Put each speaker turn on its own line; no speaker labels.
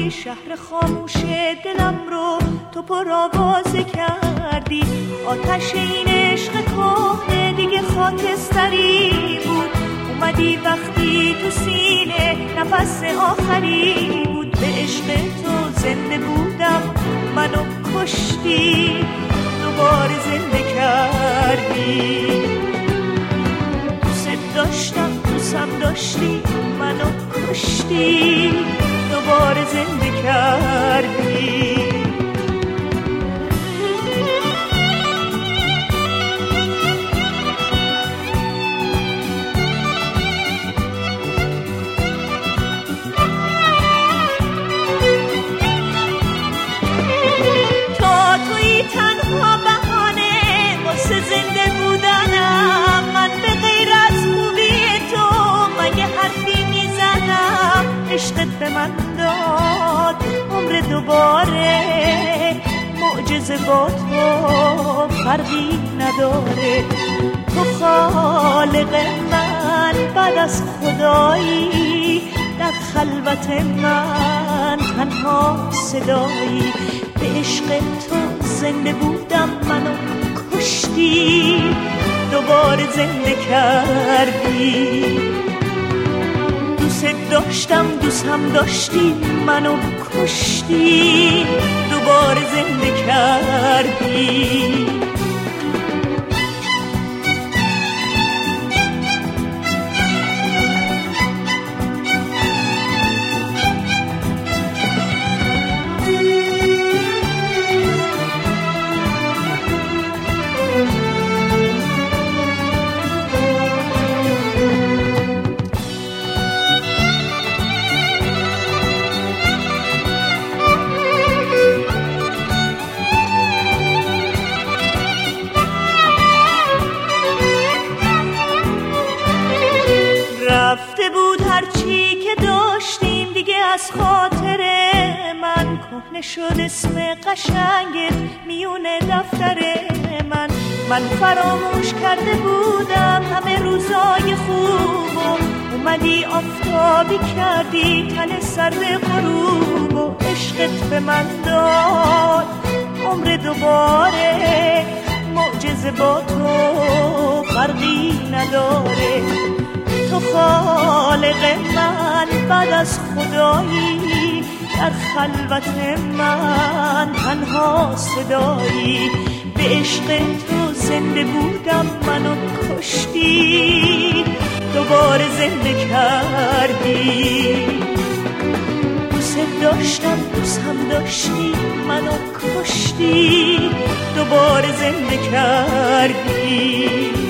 کردی، شهر خاموش دلم رو تو پرآوازه کردی. آتش این عشق کهنه دیگه خاکستری بود، اومدی وقتی تو سینه نفس آخری بود. به عشق تو زنده بودم، منو کشتی، دوباره زنده کردی. دوست داشتم، دوستم داشتی، منو کشتی، دوباره زنده کردی. تا توی تنها بهانه واسه زنده بودنم، من به غیر از خوبی تو مگه حرفی میزنم. عشقت به من داد عمر دوباره، معجزه با تو فرقی نداره. تو خالق من بعد از خدایی، در خلوت من تنها صدایی. به عشق تو زنده بودم، منو کشتی، دوباره زنده کردی. دوست داشتم، دوستم داشتی، منو کشتی، دوباره زنده کردی. رفته بود هرچی که داشتیم دیگه از خاطر من، کهنه شد اسم قشنگت میونه دفتر من. من فراموش کرده بودم همه روزای خوبو، اومدی آفتابی کردی تن سر غروب. و عشقت به من داد عمر دوباره، معجزه با تو فرقی نداره. تو خالق من بعد از خدایی، در خلوت من تنها صدایی. به عشق تو زنده بودم، منو کشتی، دوباره زنده کردی. دوست داشتم، دوستم داشتی، منو کشتی، دوباره زنده کردی.